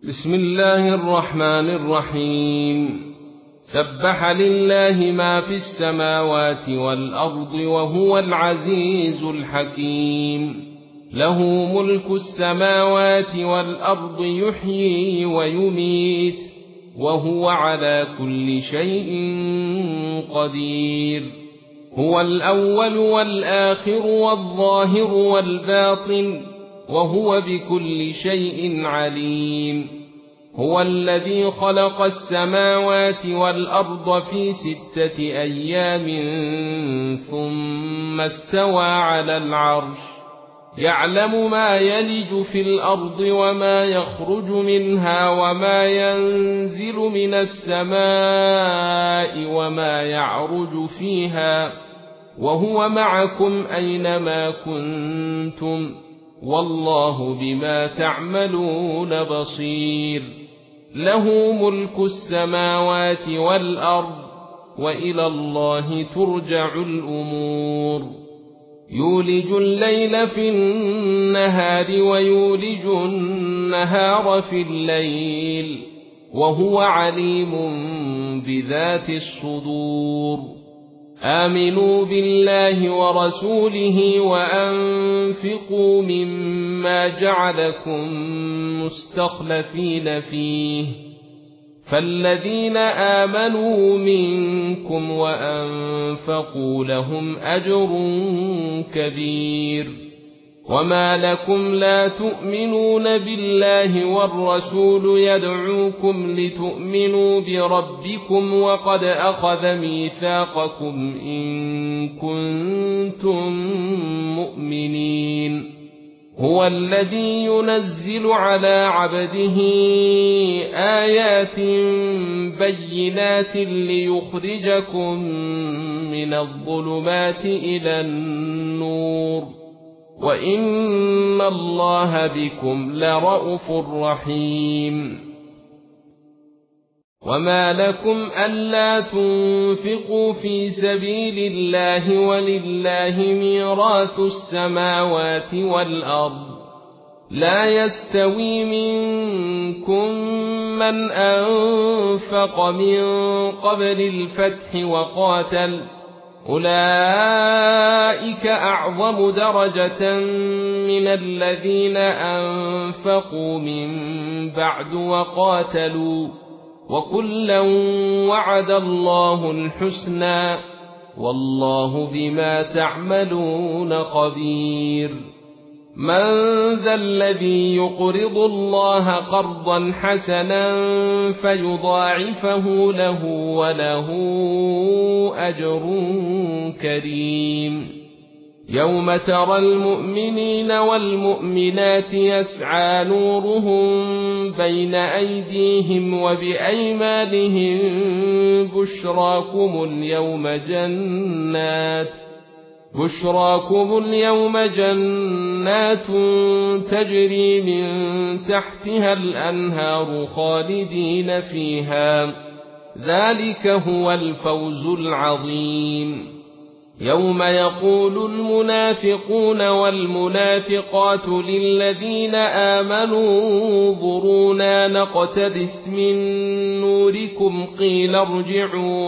بسم الله الرحمن الرحيم. سبح لله ما في السماوات والأرض وهو العزيز الحكيم. له ملك السماوات والأرض يحيي ويميت وهو على كل شيء قدير. هو الأول والآخر والظاهر والباطن وهو بكل شيء عليم. هو الذي خلق السماوات والأرض في 6 أيام ثم استوى على العرش. يعلم ما يلج في الأرض وما يخرج منها وما ينزل من السماء وما يعرج فيها، وهو معكم أينما كنتم، والله بما تعملون بصير. له ملك السماوات والأرض وإلى الله ترجع الأمور. يولج الليل في النهار ويولج النهار في الليل وهو عليم بذات الصدور. آمنوا بالله ورسوله وأنفقوا مما جعلكم مستخلفين فيه، فالذين آمنوا منكم وأنفقوا لهم أجر كبير. وما لكم لا تؤمنون بالله والرسول يدعوكم لتؤمنوا بربكم وقد أخذ ميثاقكم إن كنتم مؤمنين. هو الذي ينزل على عبده آيات بينات ليخرجكم من الظلمات إلى النور، وإن الله بكم لرءوف رحيم. وما لكم ألا تنفقوا في سبيل الله ولله ميراث السماوات والأرض. لا يستوي منكم من أنفق من قبل الفتح وقاتل، أولئك أعظم درجة من الذين أنفقوا من بعد وقاتلوا، وكلا وعد الله الحسنى، والله بما تعملون خبير. من ذا الذي يقرض الله قرضا حسنا فيضاعفه له وله أجر كريم. يوم ترى المؤمنين والمؤمنات يسعى نورهم بين أيديهم وبأيمانهم بشراكم اليوم جنات تجري من تحتها الأنهار خالدين فيها، ذلك هو الفوز العظيم. يوم يقول المنافقون والمنافقات للذين آمنوا انظرونا نقتبس من نوركم قيل ارجعوا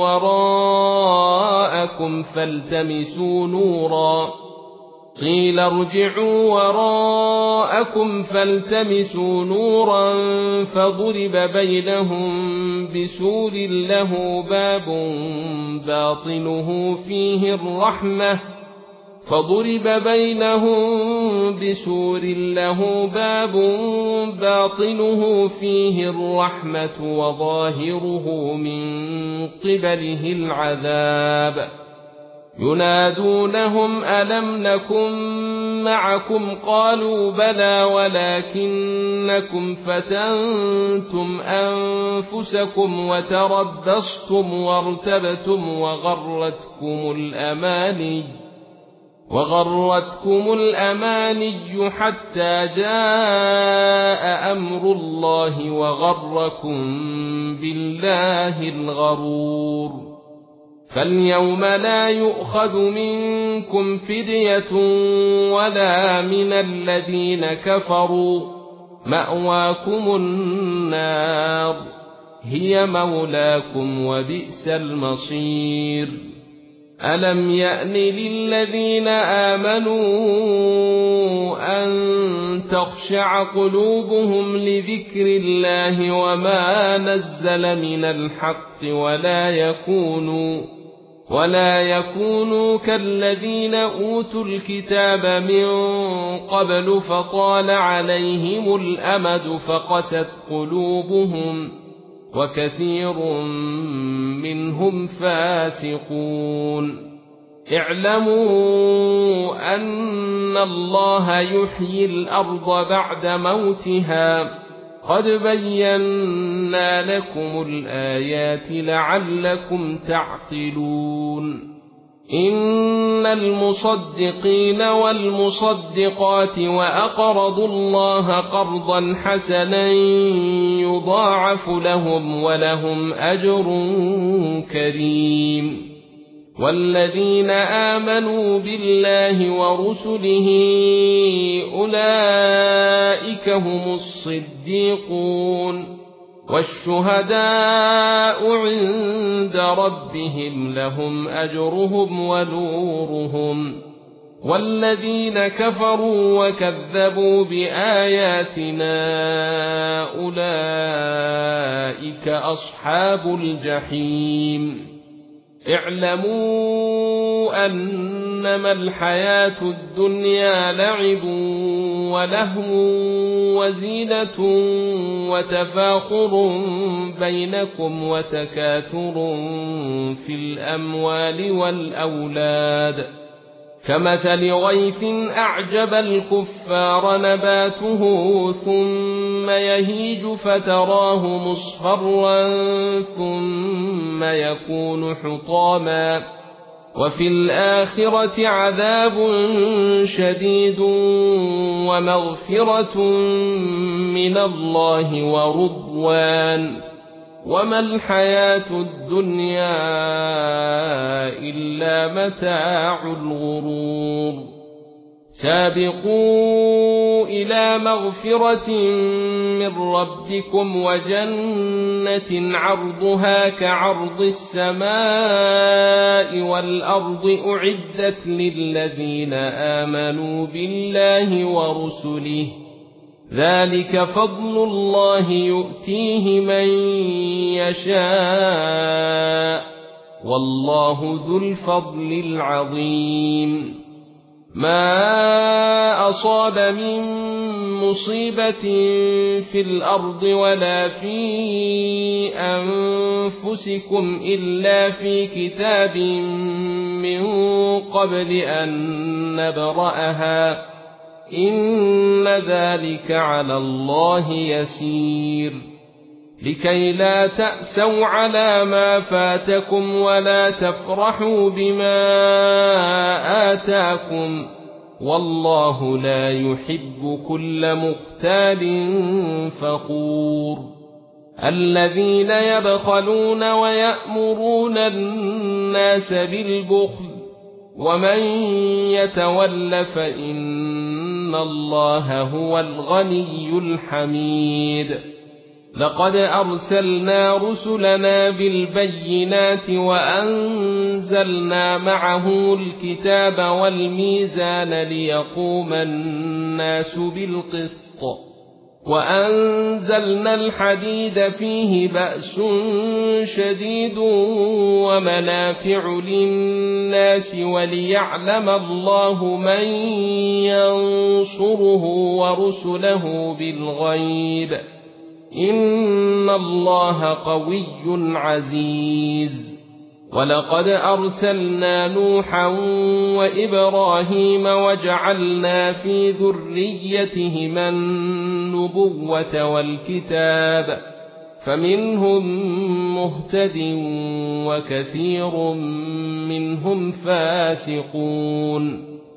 وراءكم فالتمسوا نورا فضرب بينهم بسور له باب باطنه فيه الرحمة وظاهره من قبله العذاب. ينادونهم ألم نكن معكم قالوا بلى ولكنكم فتنتم أنفسكم وتربصتم وارتبتم وغرتكم الأماني حتى جاء أمر الله وغركم بالله الغرور. فاليوم لا يؤخذ منكم فدية ولا من الذين كفروا، مأواكم النار هي مولاكم وبئس المصير ألم يأن للذين آمنوا أن تخشع قلوبهم لذكر الله وما نزل من الحق ولا يكونوا كالذين أوتوا الكتاب من قبل فطال عليهم الأمد فقست قلوبهم وكثير منهم فاسقون اعلموا أن الله يحيي الأرض بعد موتها قد بينا لكم الآيات لعلكم تعقلون إن المصدقين والمصدقات وأقرضوا الله قرضا حسنا يضاعف لهم ولهم أجر كريم والذين آمنوا بالله ورسله أولئك هم الصديقون والشهداء عند ربهم لهم أجرهم ونورهم والذين كفروا وكذبوا بآياتنا أولئك أصحاب الجحيم اعلموا أنما الحياة الدنيا لعب ولهو وزينة وتفاخر بينكم وتكاثر في الأموال والأولاد كمثل غيث أعجب الكفار نباته ثم يهيج فتراه مصفرا ثم يكون حطاما وفي الآخرة عذاب شديد ومغفرة من الله ورضوان وما الحياة الدنيا إلا متاع الغرور سابقوا إلى مغفرة من ربكم وجنة عرضها كعرض السماء والأرض أعدت للذين آمنوا بالله ورسله ذلك فضل الله يؤتيه من يشاء والله ذو الفضل العظيم ما أصاب من مصيبة في الأرض ولا في أنفسكم إلا في كتاب من قبل أن نبرأها إن ذلك على الله يسير لكي لا تأسوا على ما فاتكم ولا تفرحوا بما آتاكم والله لا يحب كل مختال فخور الذين يبخلون ويأمرون الناس بالبخل ومن يتول فإن الله هو الغني الحميد لقد أرسلنا رسلنا بالبينات وأنزلنا معه الكتاب والميزان ليقوم الناس بالقسط وأنزلنا الحديد فيه بأس شديد ومنافع للناس وليعلم الله من ينصره ورسله بالغيب إن الله قوي عزيز ولقد أرسلنا نوحا وإبراهيم وجعلنا في ذريتهما النبوة والكتاب فمنهم مهتد وكثير منهم فاسقون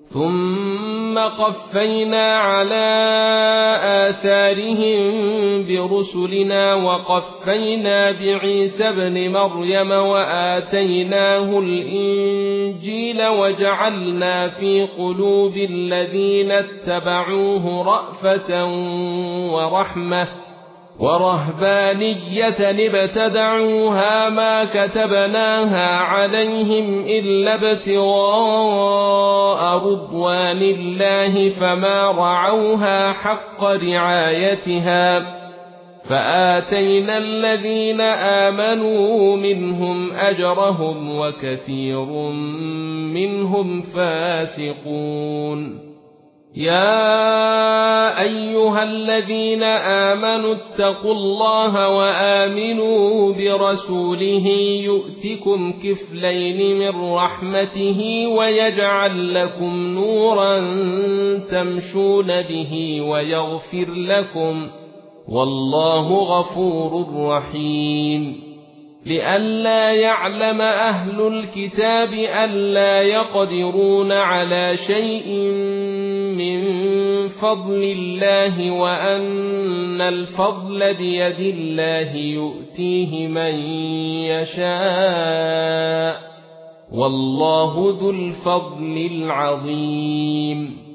ثم قفينا على آثارهم برسلنا وقفينا بعيسى ابن مريم وآتيناه الإنجيل وجعلنا في قلوب الذين اتبعوه رأفة ورحمة ورهبانية ابتدعوها ما كتبناها عليهم إلا ابتغاء رضوان الله فما رعوها حق رعايتها فآتينا الذين آمنوا منهم أجرهم وكثير منهم فاسقون يا أيها الذين آمنوا اتقوا الله وآمنوا برسوله يؤتكم كفلين من رحمته ويجعل لكم نورا تمشون به ويغفر لكم والله غفور رحيم لئلا يعلم أهل الكتاب ألا يقدرون على شيء من فضل الله وأن الفضل بيد الله يؤتيه من يشاء والله ذو الفضل العظيم